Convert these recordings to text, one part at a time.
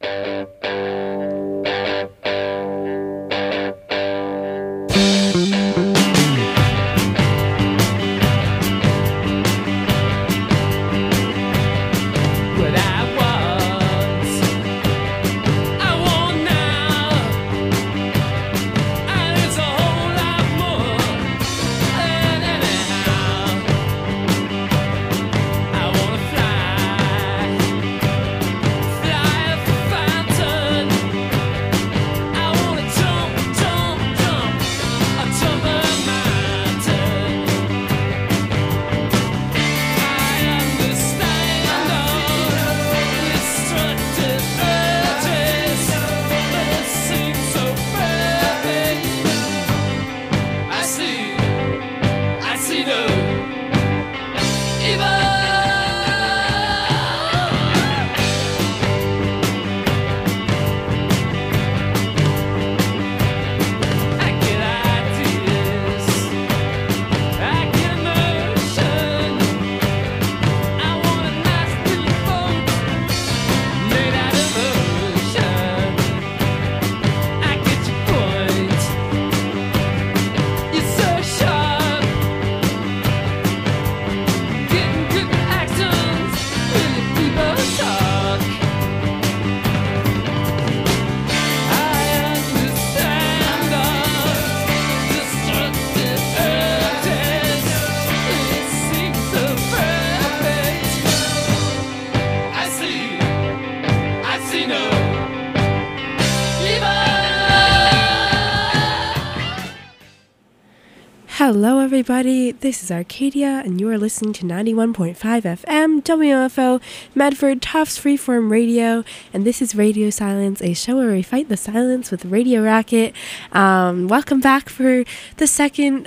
Hello everybody, this is Arcadia and you are listening to 91.5 FM WMFO Medford Tufts Freeform Radio, and this is Radio Silence, a show where we fight the silence with Radio Racket. Welcome back for the second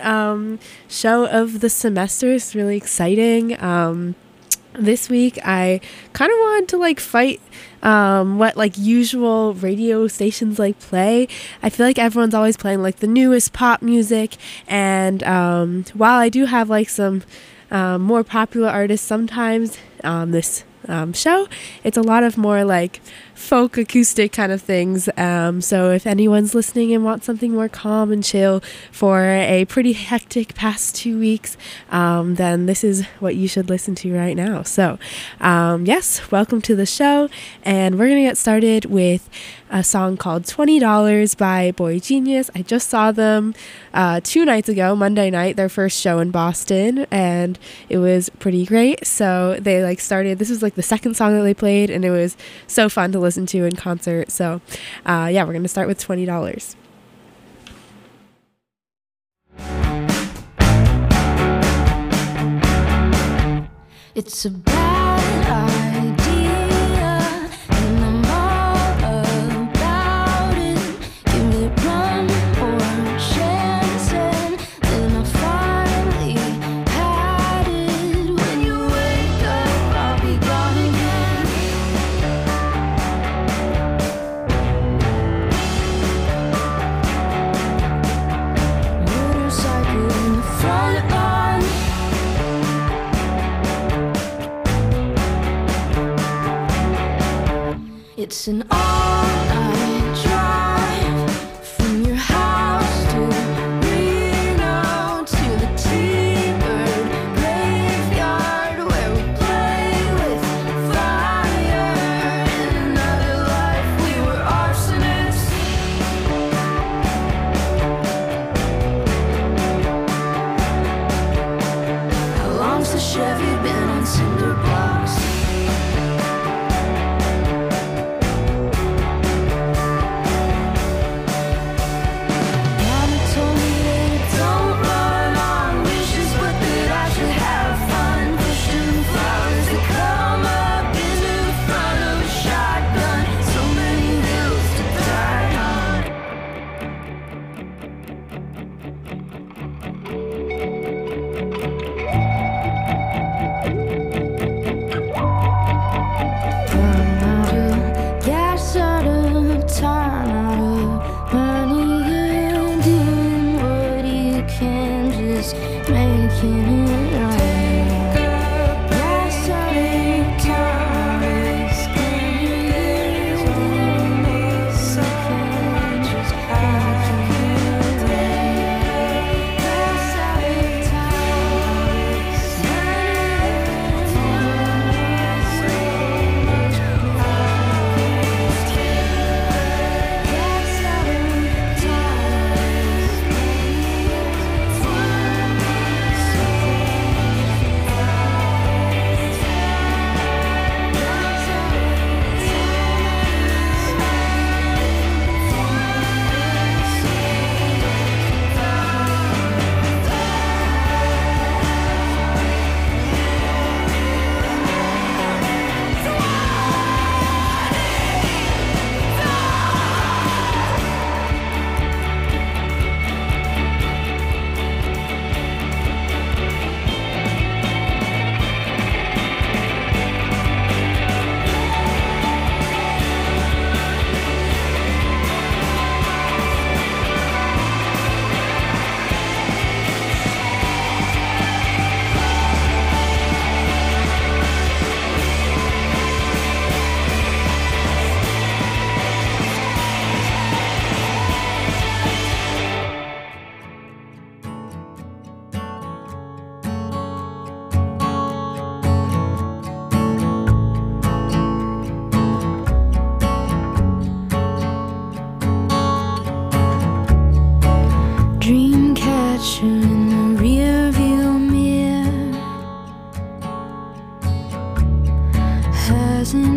show of the semester. It's really exciting. This week I kind of wanted to fight what usual radio stations play. I feel like everyone's always playing the newest pop music, and while I do have some more popular artists sometimes this show, it's a lot of more folk acoustic kind of things. So if anyone's listening and wants something more calm and chill for a pretty hectic past 2 weeks, then this is what you should listen to right now. So yes, welcome to the show, and we're gonna get started with a song called $20 by Boy Genius. I just saw them 2 nights ago, Monday night, their first show in Boston, and it was pretty great. So they started, this was the second song that they played, and it was so fun to listen to in concert. So yeah, we're gonna start with $20. It's a bad idea, and I'm all about it. Give me one more chance, and then I finally had it. When you wake up, I'll be gone again. Motorcycle in the front lawn. It's an all-night drive from your house to Reno, to the T-Bird graveyard where we play with fire. In another life we were arsonists. How long's the Chevy been on cinder blocks?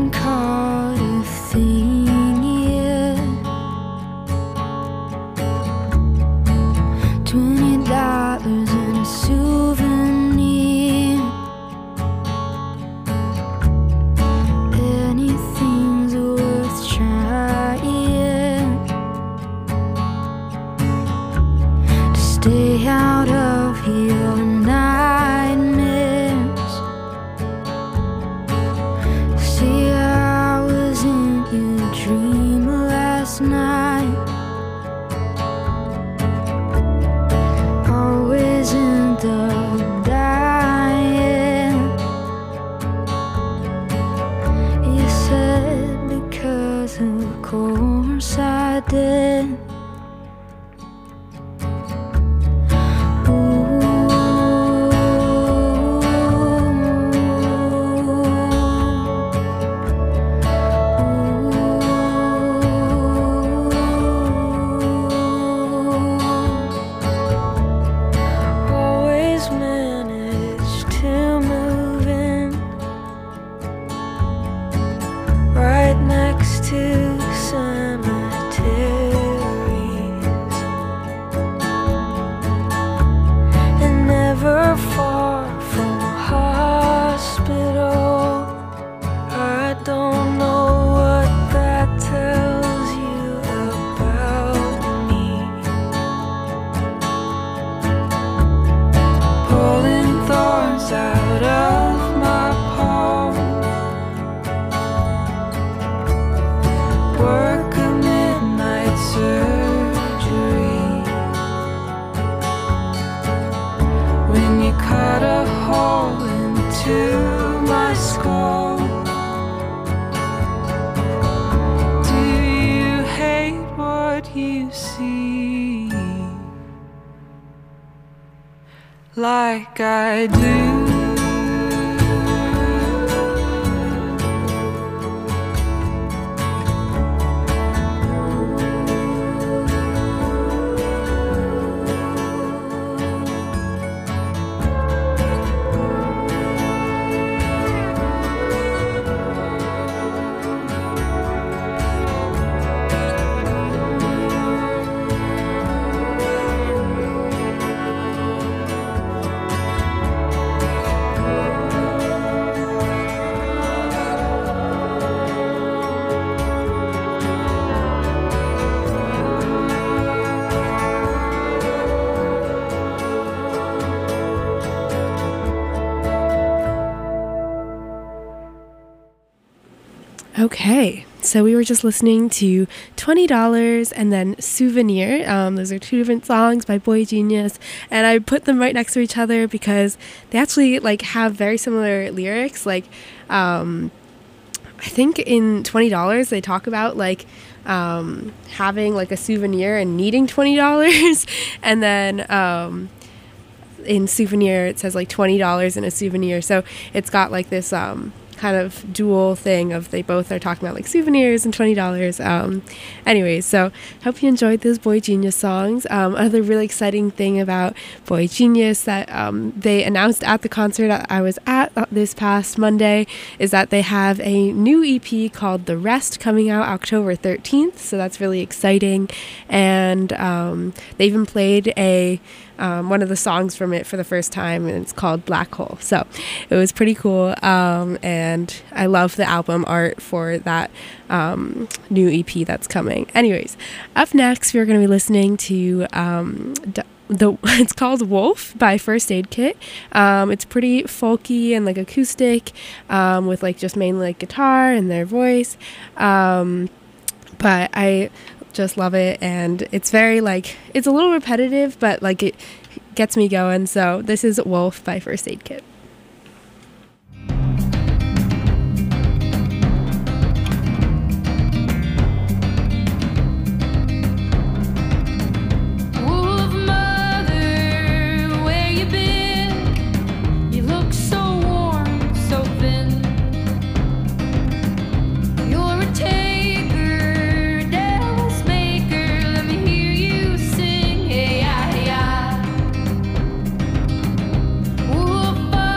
haven't caught a thing yet. $20 in a souvenir. Anything's worth trying to stay out of your nightmares. See, I was in your dream last night. Always end up dying. You said because of course I did. Always managed to move in right next to cemeteries, and never far from a hospital. I don't know what that tells you about me. Pulling thorns out of my palm, work a midnight surgery. When you cut a hole into my skull, do you hate what you see like I do? Okay, so we were just listening to $20 and then Souvenir. Those are two different songs by Boy Genius, and I put them right next to each other because they actually like have very similar lyrics. Like, I think in $20 they talk about like having like a souvenir and needing $20, and then in Souvenir it says like $20 in a souvenir. So it's got like this kind of dual thing of they both are talking about like souvenirs and $20. Anyways, so hope you enjoyed those Boy Genius songs. Another really exciting thing about Boy Genius that they announced at the concert that I was at this past Monday is that they have a new EP called The Rest coming out October 13th. So that's really exciting. And they even played one of the songs from it for the first time, and it's called Black Hole. So it was pretty cool, and I love the album art for that new EP that's coming. Anyways, up next we're going to be listening to it's called Wolf by First Aid Kit. It's pretty folky and like acoustic, with like just mainly like guitar and their voice, but I just love it, and it's very like, it's a little repetitive, but like it gets me going. So this is Wolf by First Aid Kit. Wolf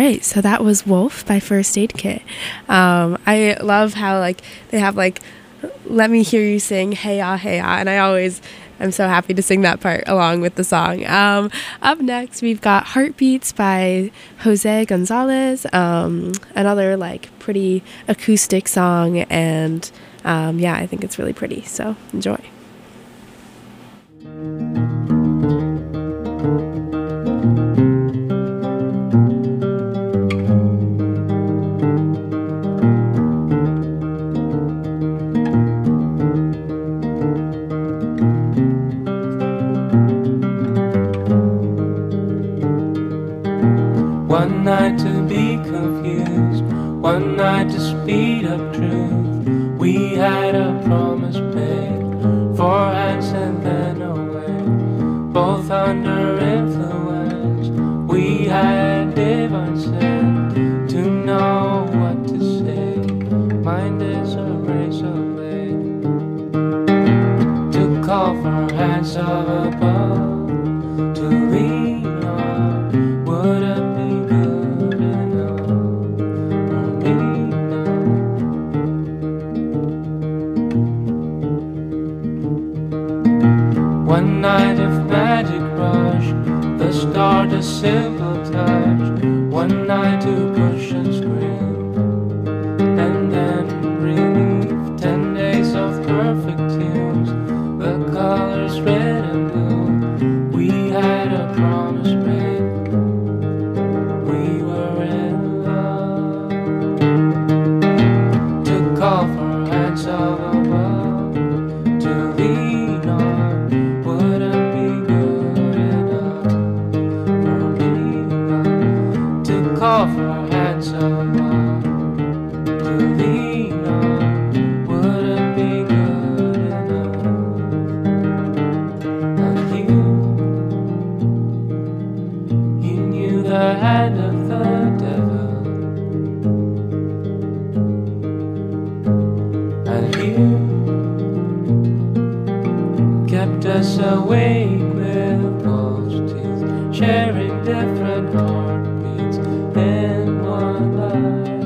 right, so that was Wolf by First Aid Kit. I love how like they have like "Let Me Hear You Sing Hey Ya Hey Ya," and I'm so happy to sing that part along with the song. Up next, we've got "Heartbeats" by Jose Gonzalez, another like pretty acoustic song, and yeah, I think it's really pretty. So enjoy. One night to be confused, one night to speed up truth. We had a promise made, 4 hands and then away. Both under influence, we had divine sense to know what to say. Mind is a razor blade to call for hands of above, to lean on. Would it be good enough for me now? One night of magic rush, the start a simple touch. One night to push and scream, and then relief. 10 days of perfect tunes, the colors red and blue. We had a promise made. Call for hands of above, to lean on. Wouldn't be good enough for me now. To call for hands of above, to lean on. Wouldn't be good enough. And you knew the hand of the devil. Kept us awake with false teeth, sharing different heartbeats in one life.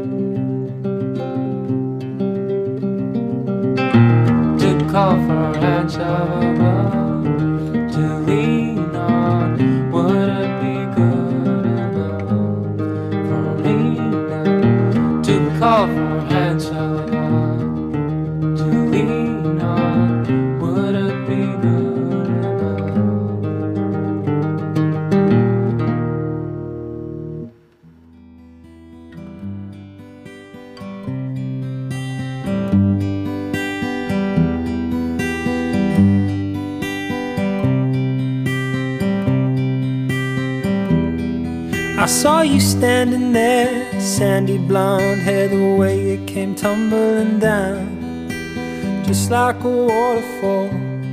To call for hands of above, to lean on. Would it be good enough for me now? To call for hands of above, to lean on. Would it be good enough? I saw you standing there, sandy blonde hair, the way it came tumbling down, just like a waterfall.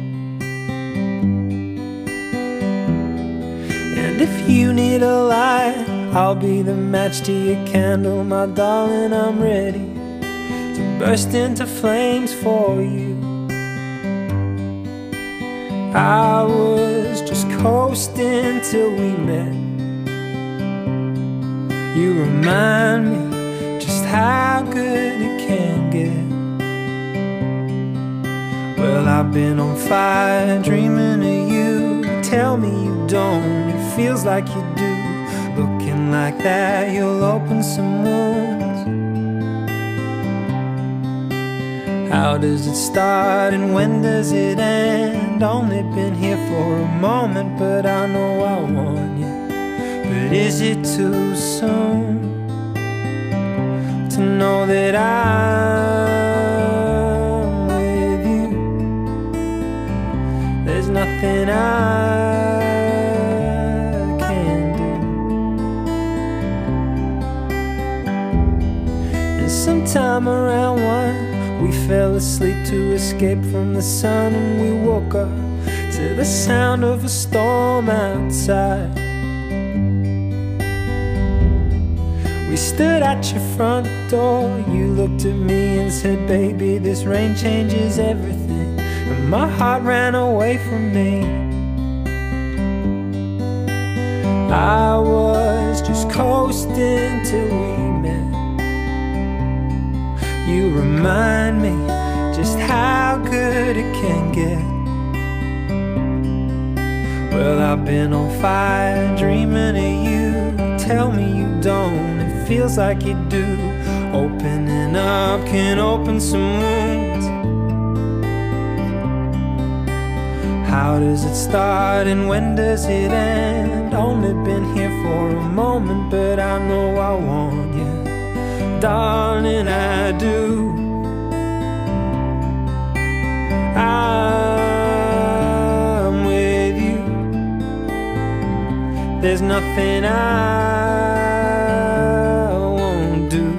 And if you need a light, I'll be the match to your candle, my darling. I'm ready to burst into flames for you. I was just coasting till we met. You remind me just how good it can get. Well, I've been on fire dreaming of you. Tell me you don't, it feels like you do. Looking like that, you'll open some wounds. How does it start and when does it end? Only been here for a moment, but I know I want you. But is it too soon to know that I'm with you? There's nothing I can do. And sometime around 1, we fell asleep to escape from the sun, and we woke up to the sound of a storm outside. We stood at your front door, you looked at me and said, baby, this rain changes everything. And my heart ran away from me. I was just coasting till we met. You remind me just how good it can get. Well, I've been on fire dreaming of you. Tell me you don't, it feels like you do. Opening up can open some wounds. How does it start and when does it end? Only been here for a moment, but I know I want you, darling, I do. I'm with you. There's nothing I won't do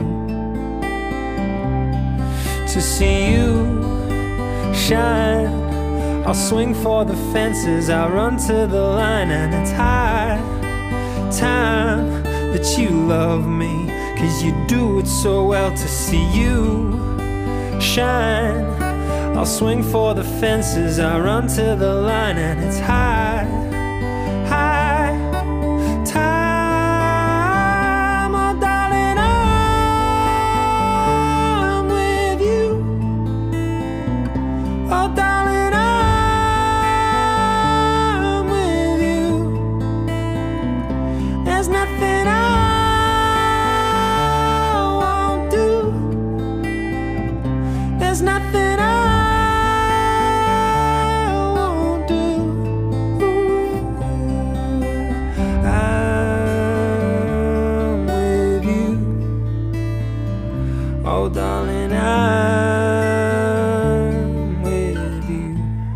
to see you shine. I'll swing for the fences, I'll run to the line, and it's high time that you love me, 'cause you do it so well. To see you shine, I'll swing for the fences, I'll run to the line, and it's high time, oh darling, I'm with you. Oh darling, I'm with you. There's nothing I won't do. There's nothing I won't do. I'm with you. Oh darling, I'm with you.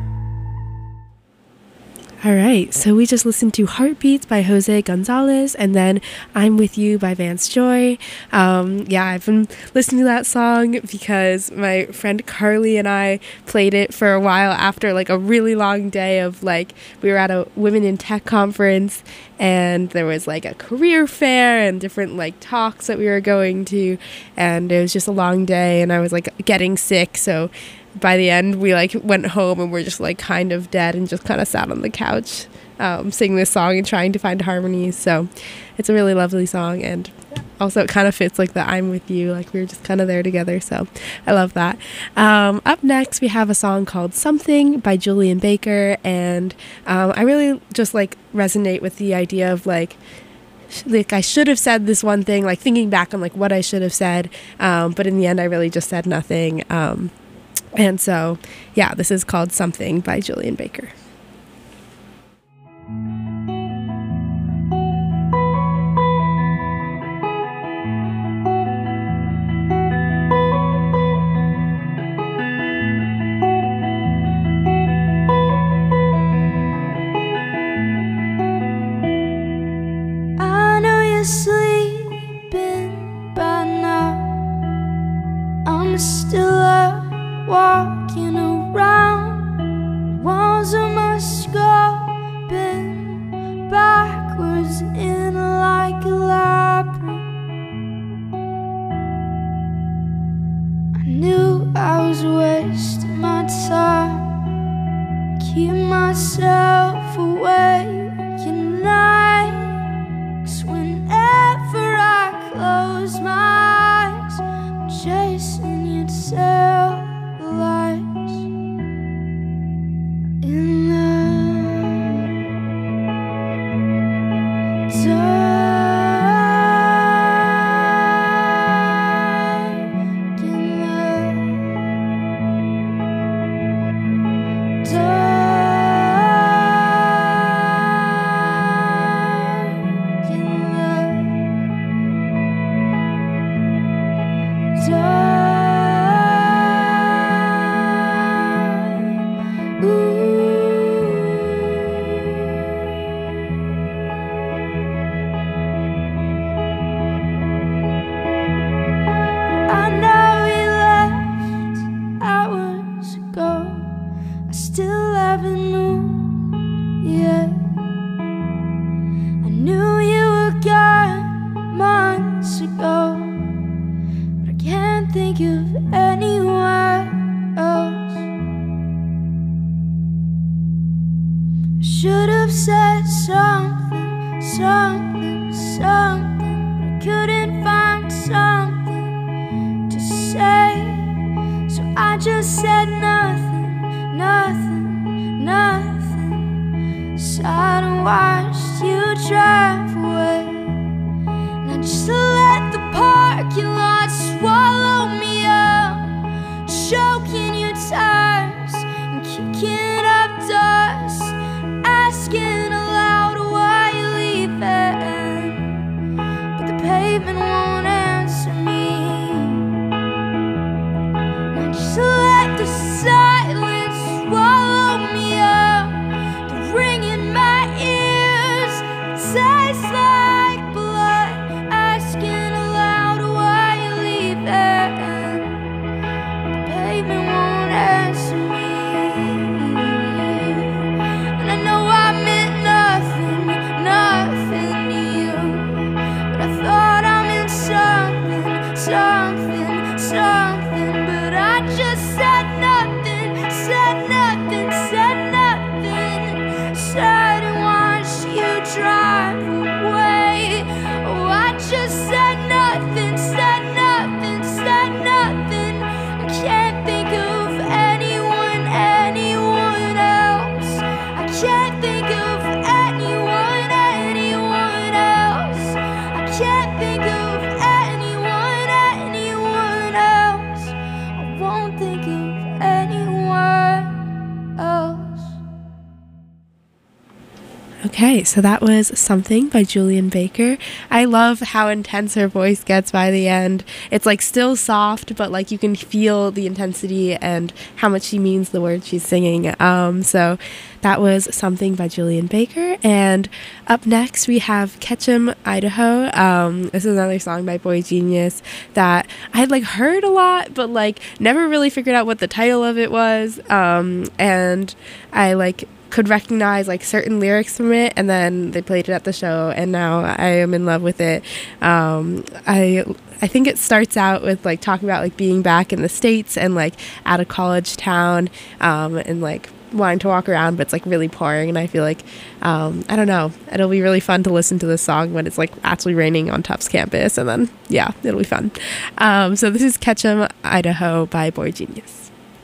All right, so we just listened to Heartbeats by Jose Gonzalez, and then I'm With You by Vance Joy. Yeah, I've been listening to that song because my friend Carly and I played it for a while after like a really long day of like, we were at a Women in Tech conference, and there was like a career fair and different like talks that we were going to, and it was just a long day, and I was like getting sick, so by the end we like went home and we're just like kind of dead and just kind of sat on the couch singing this song and trying to find harmonies. So it's a really lovely song, and also it kind of fits like the I'm With You, like we were just kind of there together, so I love that. Up next we have a song called Something by Julian Baker, and I really just like resonate with the idea of like I should have said this one thing, like thinking back on like what I should have said, but in the end I really just said nothing. And so, yeah, this is called Something by Julian Baker. I know you're sleeping by now. I'm still up, walking around. Walls of my skull bend backwards in like a labyrinth. I knew I was wasting my time, keep myself awake at night. 'Cause whenever I close my eyes, I'm chasing your tail lights in the dark, in the dark. Should have said something something, something. I couldn't find something to say, so I just said nothing, nothing, nothing. Sat and watched you drive away, and I just let the parking lot swallow me up, choking your tires and kicking up dust, asking aloud why you leaving, but the pavement won't answer me. And I just let the silence swallow me up, the ring in my ears tastes like blood, asking aloud why you leaving, the pavement won't answer me. And I know I meant nothing, nothing to you, but I thought I meant something, something, something. But I just said nothing, said nothing, said nothing. Sat and watched you drive away. Oh, I just said nothing, said nothing, said nothing. I can't think of anyone, anyone else. I can't think of anyone, anyone else. I can't think of anyone, anyone else. I won't think of anyone else. Okay, so that was Something by Julian Baker. I love how intense her voice gets by the end. It's like still soft, but like you can feel the intensity and how much she means the words she's singing. So that was Something by Julian Baker. And up next we have Ketchum, Idaho. This is another song by Boy Genius that I had like heard a lot, but like never really figured out what the title of it was. And I like could recognize like certain lyrics from it, and then they played it at the show, and now I am in love with it. I think it starts out with like talking about like being back in the States and like at a college town, and like wanting to walk around, but it's like really pouring, and I feel like I don't know, it'll be really fun to listen to this song when it's like actually raining on Tufts campus, and then yeah, it'll be fun. So this is Ketchum, Idaho by Boy Genius.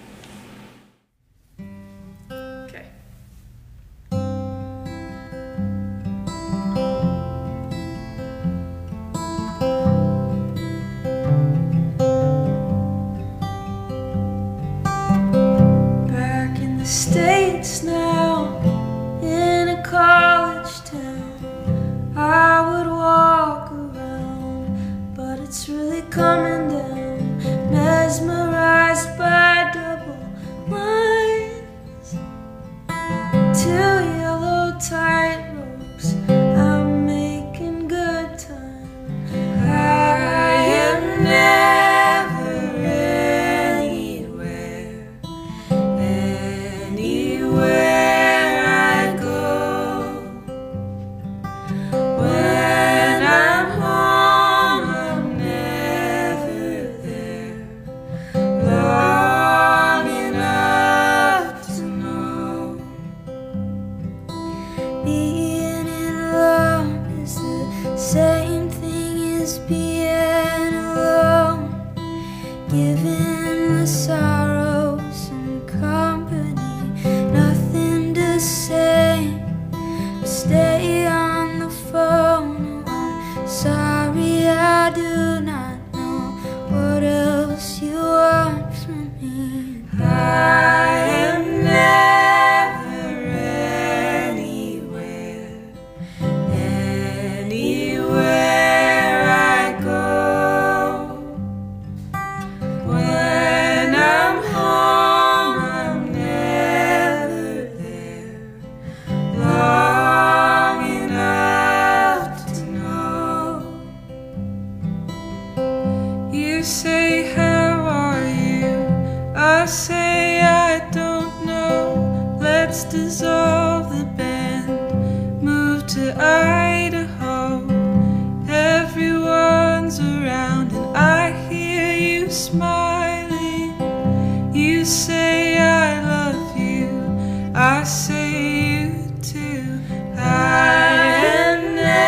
States now, in a college town, I would walk around, but it's really coming down, mesmerized by double lines, 2 yellow tight ropes, I'm making good time. I am never where I go. When I'm home, I'm never there long enough to know. Being alone is the same thing as being alone, giving the sorrow some company. Nothing to say, stay on the phone. I'm sorry, I do not know what else you want from me. I am never anywhere I go. When I'm home, I'm never there long enough to know. You say, how are you? I say, I don't know. Let's dissolve the band, move to Idaho. Everyone's around and I hear you smiling. You say I love you, I say you too. I am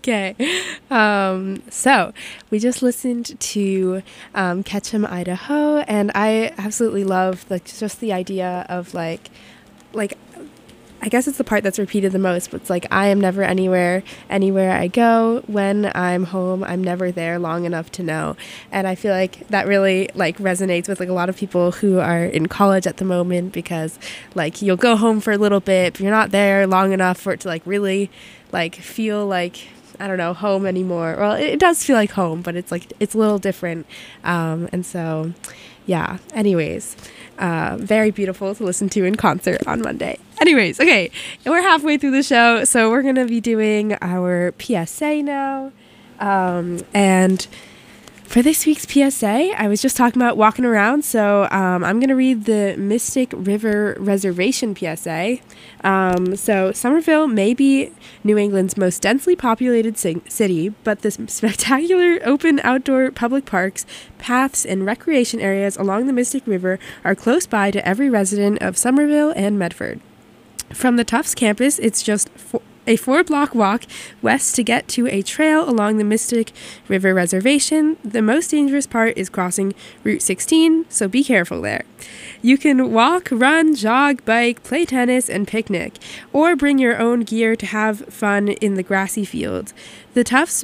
Okay. So we just listened to Ketchum, Idaho, and I absolutely love just the idea of like I guess it's the part that's repeated the most, but it's like, I am never anywhere I go. When I'm home, I'm never there long enough to know. And I feel like that really like resonates with like a lot of people who are in college at the moment, because like you'll go home for a little bit, but you're not there long enough for it to like really like feel like, I don't know, home anymore. Well, it does feel like home, but it's like, it's a little different. And so, yeah, anyways, very beautiful to listen to in concert on Monday. Anyways, okay, we're halfway through the show, so we're going to be doing our PSA now. And for this week's PSA, I was just talking about walking around, so I'm going to read the Mystic River Reservation PSA. So Somerville may be New England's most densely populated city, but the spectacular open outdoor public parks, paths, and recreation areas along the Mystic River are close by to every resident of Somerville and Medford. From the Tufts campus, it's just a 4-block walk west to get to a trail along the Mystic River Reservation. The most dangerous part is crossing Route 16, so be careful there. You can walk, run, jog, bike, play tennis, and picnic, or bring your own gear to have fun in the grassy fields. The Tufts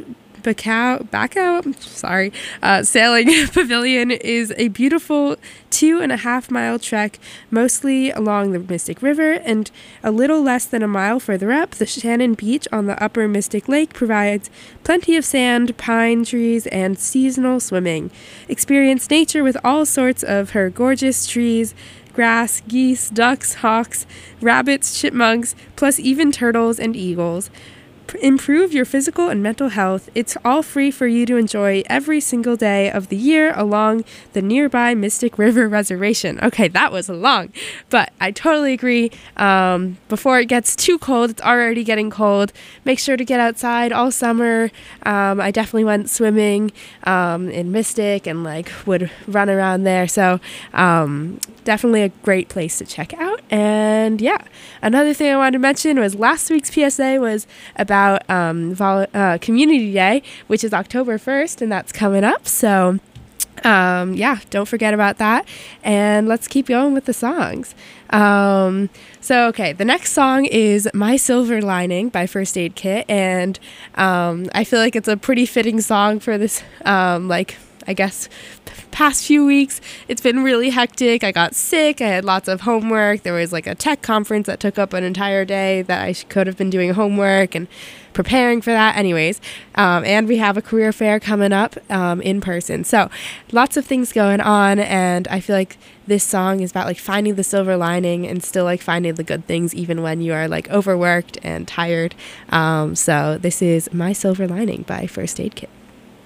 Sailing Pavilion is a beautiful 2.5-mile trek, mostly along the Mystic River, and a little less than a mile further up, the Shannon Beach on the upper Mystic Lake provides plenty of sand, pine trees, and seasonal swimming. Experience nature with all sorts of her gorgeous trees, grass, geese, ducks, hawks, rabbits, chipmunks, plus even turtles and eagles. Improve your physical and mental health. It's all free for you to enjoy every single day of the year along the nearby Mystic River Reservation. Okay, that was long, but I totally agree. Before it gets too cold, it's already getting cold. Make sure to get outside all summer. I definitely went swimming in Mystic and like would run around there. So definitely a great place to check out. And yeah, another thing I wanted to mention was last week's PSA was about Community Day, which is October 1st, and that's coming up. So yeah, don't forget about that. And let's keep going with the songs. Okay, the next song is My Silver Lining by First Aid Kit, and I feel like it's a pretty fitting song for this, I guess, past few weeks. It's been really hectic. I got sick. I had lots of homework. There was like a tech conference that took up an entire day that I could have been doing homework and preparing for that anyways. And we have a career fair coming up in person. So lots of things going on. And I feel like this song is about like finding the silver lining and still like finding the good things even when you are like overworked and tired. So this is My Silver Lining by First Aid Kit.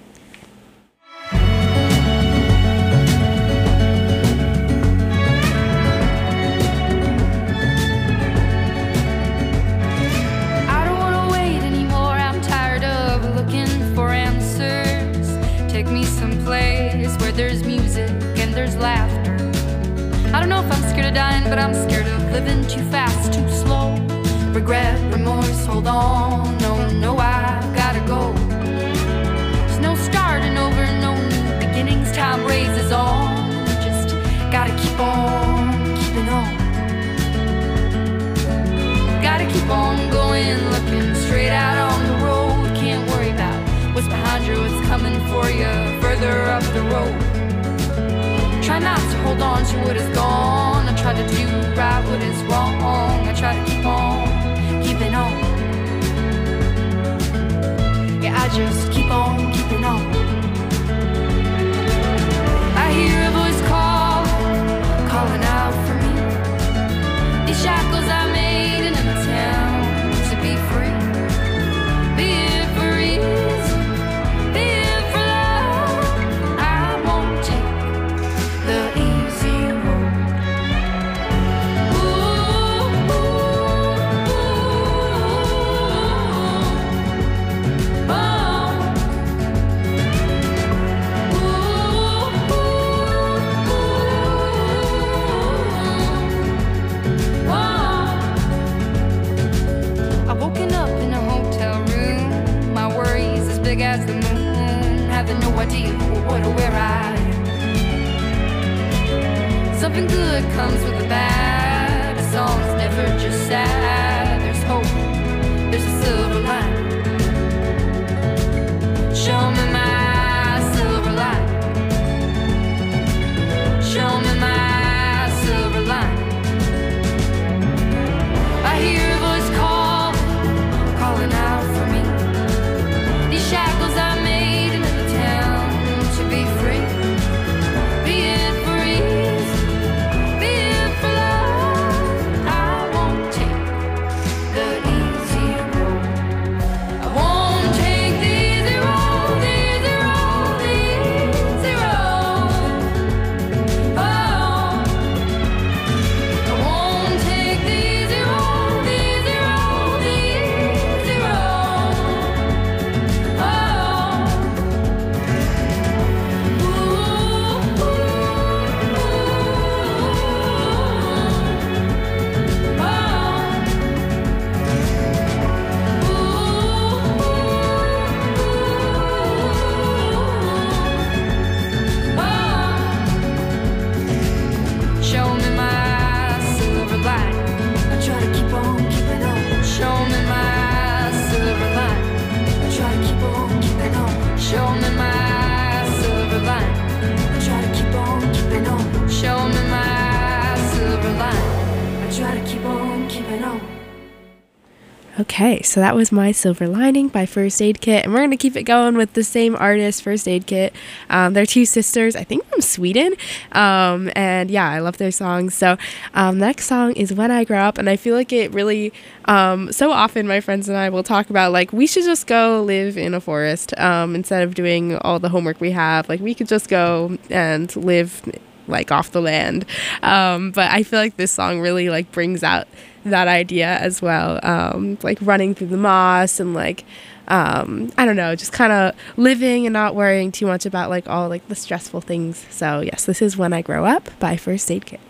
There's music and there's laughter. I don't know if I'm scared of dying, but I'm scared of living too fast, too slow. Regret, remorse, hold on. No, I gotta go. There's no starting over, no new beginnings. Time raises on. Just gotta keep on keeping on. Gotta keep on going, looking straight out on the road. Can't worry about what's behind you, what's coming for you further up the road. Try not to hold on to what is gone. I try to do right what is wrong. I try to keep on keeping on. Yeah, I just keep on keeping on. I hear a voice calling out for me. These shackles I made in a town to be free. Be it for ease, be it for love. I won't take the easy road. Ooh, ooh, ooh, ooh. Oh. something good comes with the bad. A song's never just sad. There's hope, there's a silver lining. Show me my silver lining. Show me my silver lining. I hear a voice calling out for me. These shackles I made in the town to be free. Be it for ease, be it for love. I won't take the easy road. I won't take the easy road, the easy road, the easy road. Oh, I won't take the easy road, the easy road, the easy road. Oh, ooh, ooh, show me my silver lining. I try to keep on keeping on. Show me my silver lining. I try to keep on keeping on. Show me my silver lining. I try to keep on keeping on. Show me my silver lining. I try to keep on keeping on. Okay, so that was My Silver Lining by First Aid Kit, and we're going to keep it going with the same artist, First Aid Kit. They're two sisters, I think from Sweden, and yeah, I love their songs. So next song is When I Grow Up, and I feel like it really, so often my friends and I will talk about, like, we should just go live in a forest instead of doing all the homework we have. Like, we could just go and live like off the land, but I feel like this song really like brings out that idea as well, like running through the moss and like I don't know, just kind of living and not worrying too much about like all like the stressful things. So yes, this is When I Grow Up by First Aid Kit.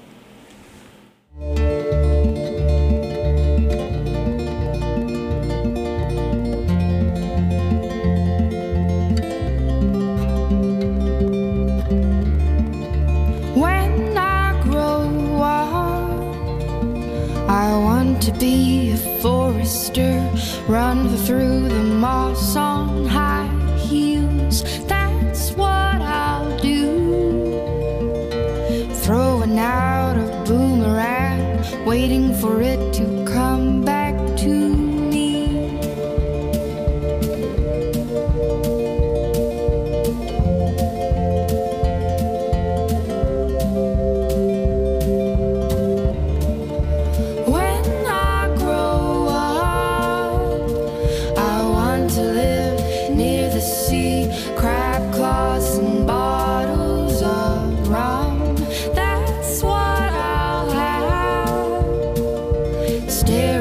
When I grow up, I want to be a forester, run through the moss on high heels. That's what I'll do. Throwing out a boomerang, waiting for it to come back to me. Stare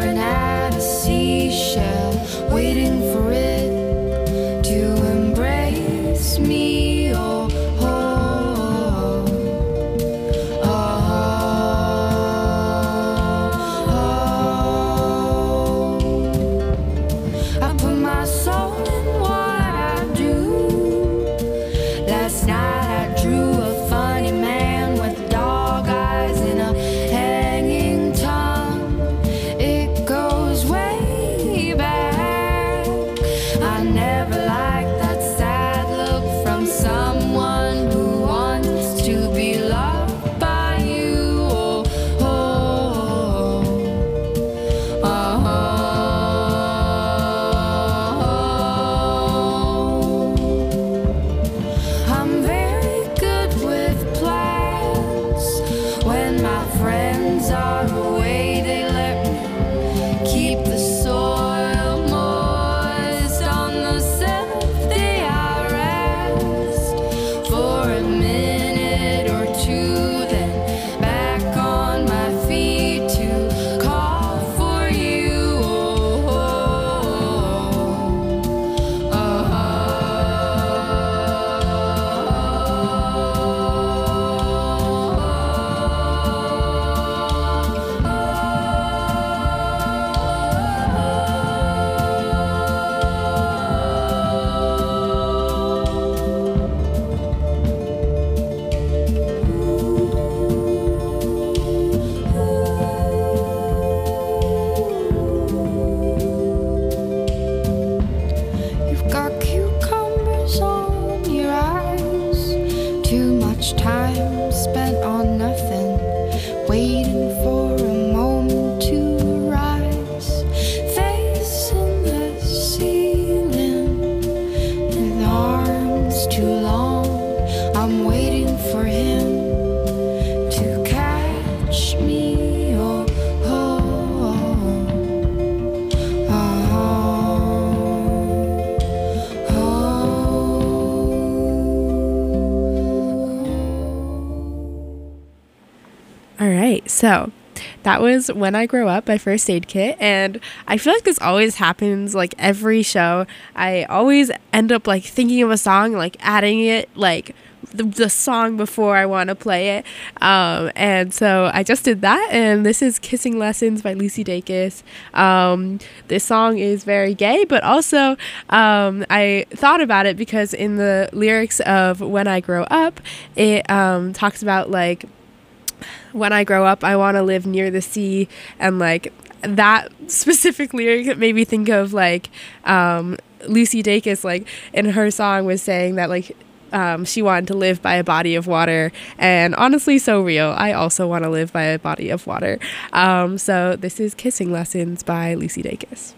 All right, so that was When I Grow Up by First Aid Kit, and I feel like this always happens, like every show. I always end up like thinking of a song, like adding it, like the song before I want to play it, and so I just did that, and this is Kissing Lessons by Lucy Dacus. This song is very gay, but also I thought about it because in the lyrics of When I Grow Up, it talks about like, when I grow up, I want to live near the sea, and like that specific lyric made me think of like Lucy Dacus, like in her song was saying that like she wanted to live by a body of water, and honestly, so real. I also want to live by a body of water. So this is Kissing Lessons by Lucy Dacus.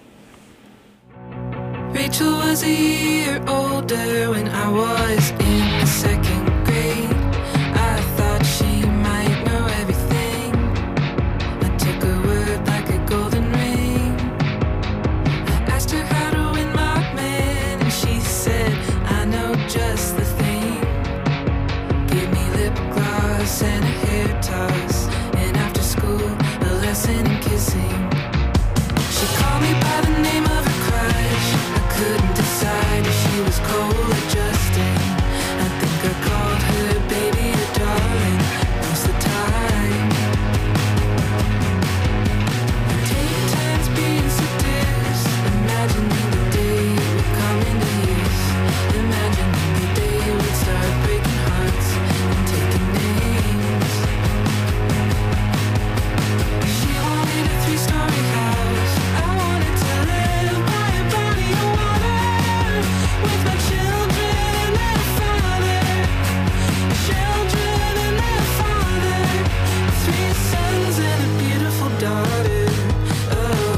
Rachel was a year older when I was in the second grade. I thought she might know everything. I took her word like a golden ring. I asked her how to win my man, and she said, I know just the thing. Gave me lip gloss and a hair toss, and after school, a lesson in kissing. She called me by the name of her crush. I couldn't decide if she was cold or Justin. I think I called her baby or darling most of the time. I take turns being seduced, imagining the day would come into use, imagining the day we'd start breaking hearts and taking names. She wanted a 3-story house. I wanted to live by a body of water with my children and their father, children and their father, 3 sons and a beautiful daughter. Oh.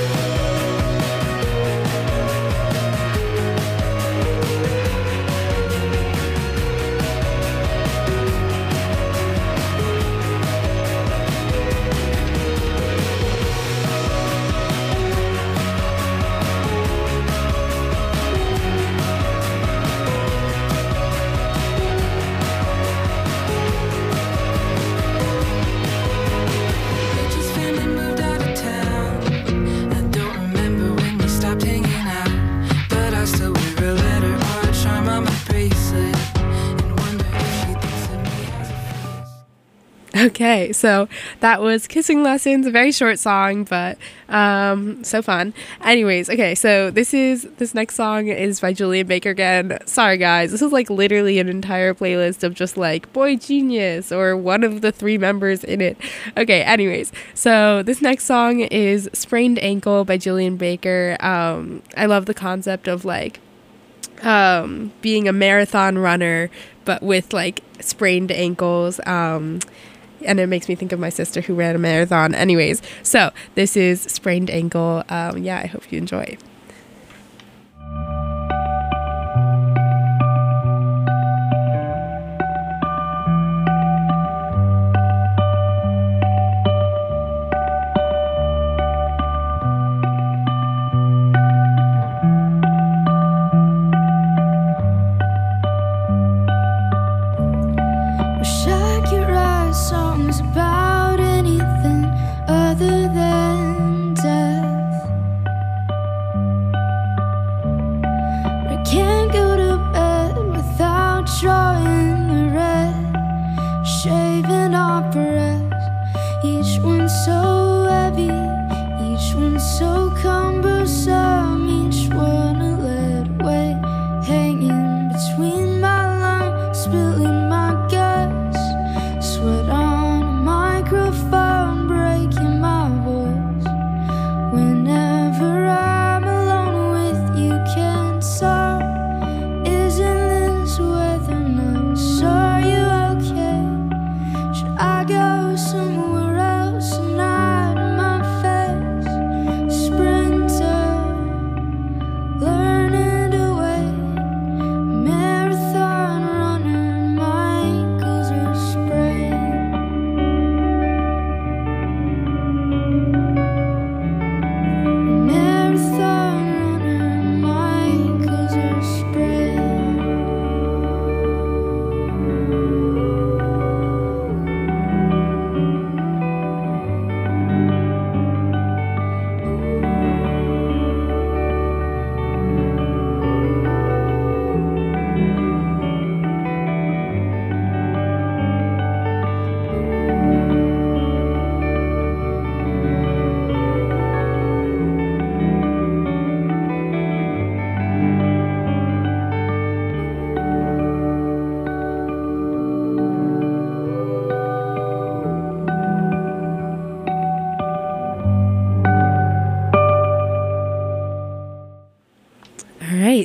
Rachel's family moved out of town. I don't remember when we stopped hanging out, but I still wear a letter or a charm on my bracelet and wonder if she thinks of me as a face. Okay, so that was Kissing Lessons, a very short song, but so fun. Anyways, okay, so this next song is by Julian Baker again. Sorry guys, this is like literally an entire playlist of just like Boy Genius or one of the 3 members in it. Okay, anyways, so this next song is Sprained Ankle by Julian Baker. I love the concept of like being a marathon runner but with like sprained ankles, and it makes me think of my sister who ran a marathon. Anyways, so this is Sprained Ankle. Yeah, I hope you enjoy. Wish I could write songs about anything other than death.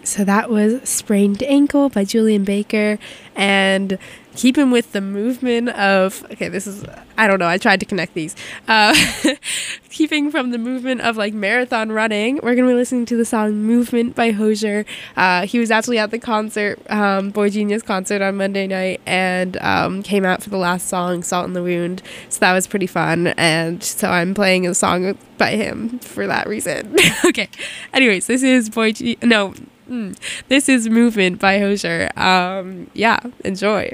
right, so that was Sprained Ankle by Julian Baker, and keeping with the movement of, okay, this is, I don't know, I tried to connect these. Keeping from the movement of like marathon running, we're going to be listening to the song Movement by Hozier. He was actually at the concert, Boy Genius concert on Monday night, and came out for the last song, Salt in the Wound. So that was pretty fun. And so I'm playing a song by him for that reason. Okay. Anyways, this is this is Movement by Hozier. Yeah, enjoy.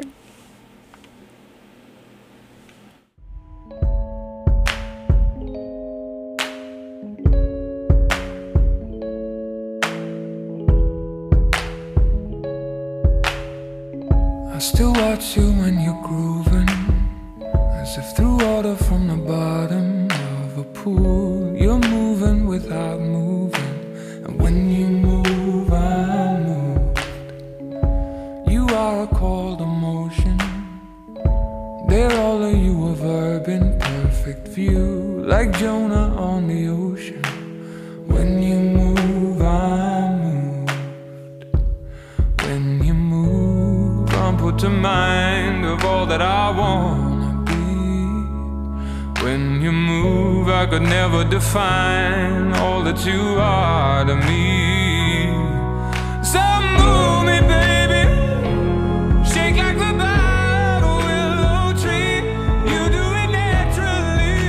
I still watch you when you're grooving, as if through water from the bottom of a pool. You're moving without moving, and when you move, I'm moved. You are a call to motion. There all of you a verb in perfect view, like Jonah on the ocean. When you move, I'm moved. When you move, I'm put to mind of all that I wanna be. When you move, I could never define all that you are to me. So move me, baby, shake like the bough of a willow tree. You do it naturally.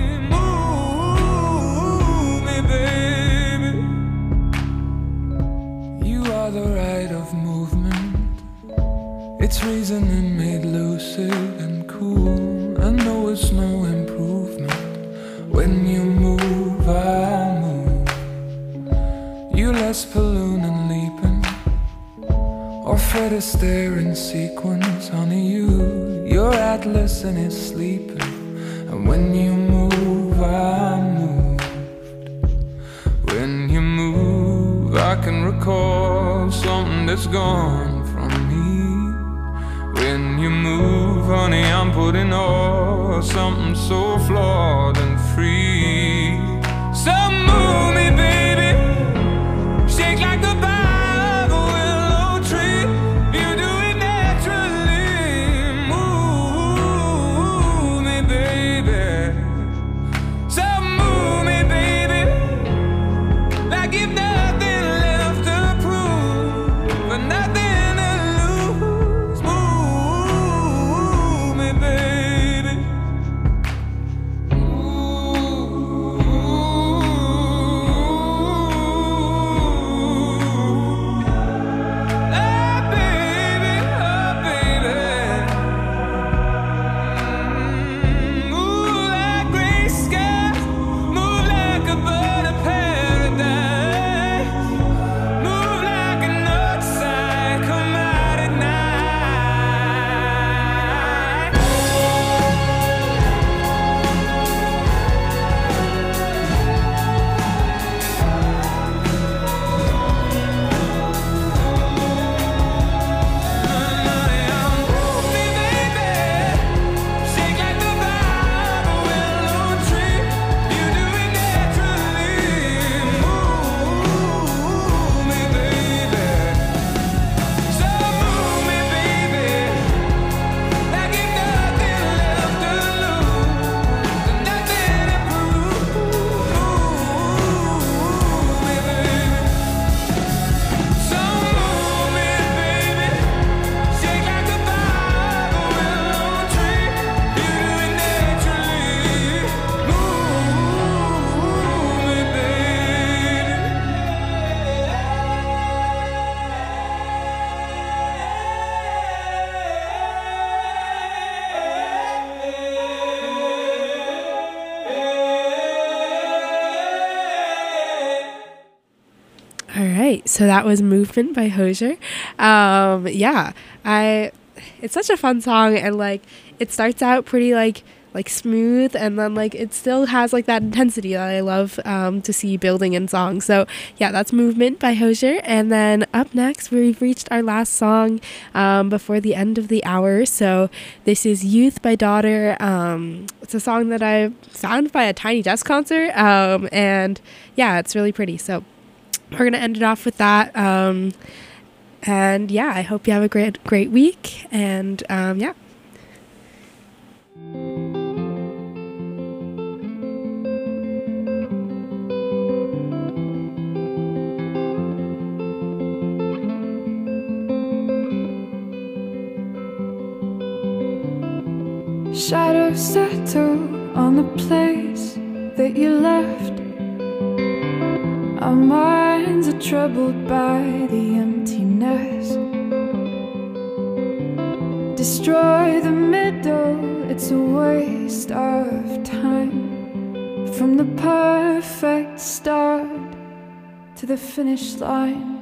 Move me, baby. You are the rite of movement. It's reasoning made lucid and cool. I know it's no improvement. When you move, I move. You less balloon and leaping, or Fred Astaire in sequence. Honey, you're Atlas and it's sleeping. And when you move, I moved. When you move, I can recall something that's gone from me. When you move, honey, I'm putting all something so flawed and free. So move me, baby, shake like the bough of a willow tree. You do it naturally. Move me, baby. So move me, baby, like you've nothing left to prove, but nothing. So that was Movement by Hozier. Yeah, it's such a fun song, and like it starts out pretty like smooth, and then like it still has like that intensity that I love to see building in songs. So yeah, that's Movement by Hozier. And then up next, we've reached our last song before the end of the hour. So this is Youth by Daughter. It's a song that I found by a Tiny Desk concert, and yeah, it's really pretty. So we're going to end it off with that. And yeah, I hope you have a great week. And yeah. Shadows settle on the place that you left. Our minds are troubled by the emptiness. Destroy the middle, it's a waste of time. From the perfect start to the finish line.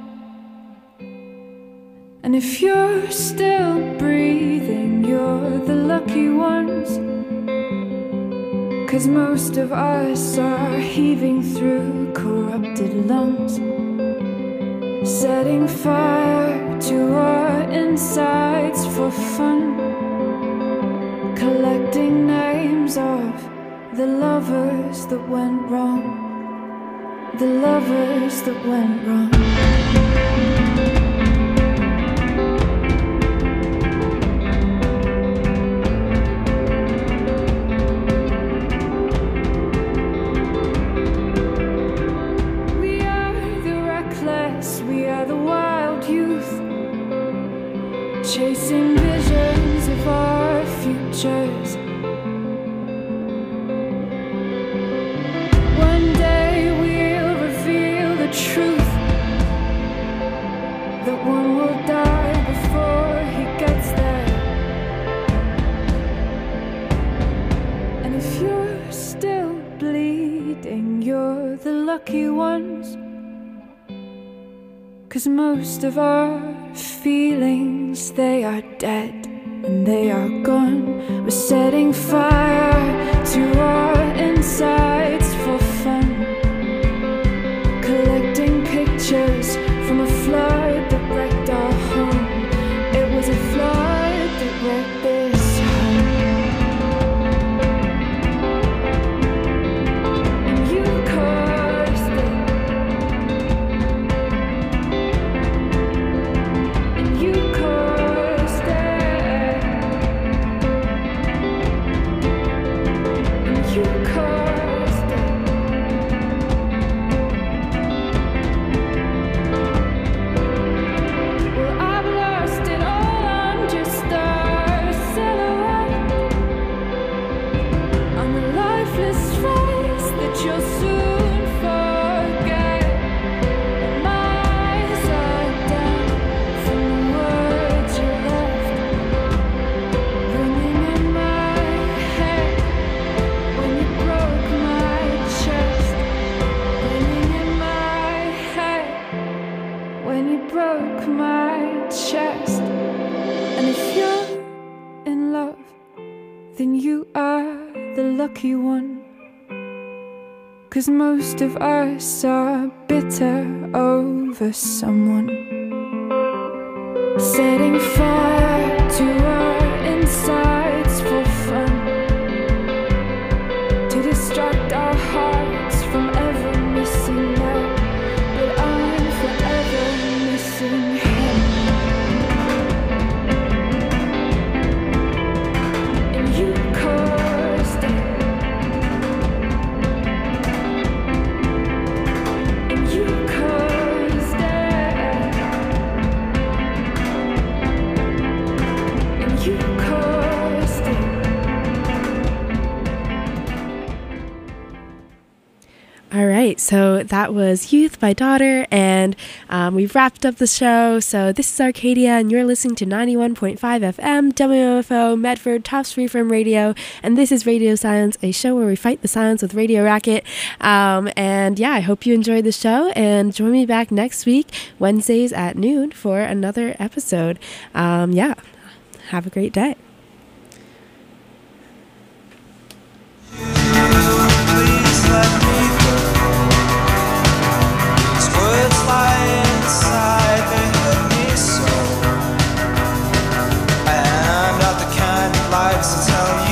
And if you're still breathing, you're the lucky ones. 'Cause most of us are heaving through corrupted lungs, setting fire to our insides for fun, collecting names of the lovers that went wrong, the lovers that went wrong. Chasing visions of our futures. One day we'll reveal the truth, that one will die before he gets there. And if you're still bleeding, you're the lucky ones. 'Cause most of our feelings, they are dead and they are gone. We're setting fire to our insides for fun, collecting pictures from a flood that wrecked our home. It was a flood that wrecked this home. And you caused it. Lucky one. 'Cause most of us are bitter over someone, setting fire to our insides for fun, to distract our hearts from ever missing that. But I'm forever missing him. And you caused it. All right, so that was Youth by Daughter, and we've wrapped up the show. So this is Arcadia, and you're listening to 91.5 FM, WMFO, Medford, Tufts Freeform Radio, and this is Radio Silence, a show where we fight the silence with Radio Racket. And yeah, I hope you enjoyed the show, and join me back next week, Wednesdays at noon, for another episode. Yeah, have a great day. Please let me go. These words lie inside, they hurt me so. And I'm not the kind that likes to tell you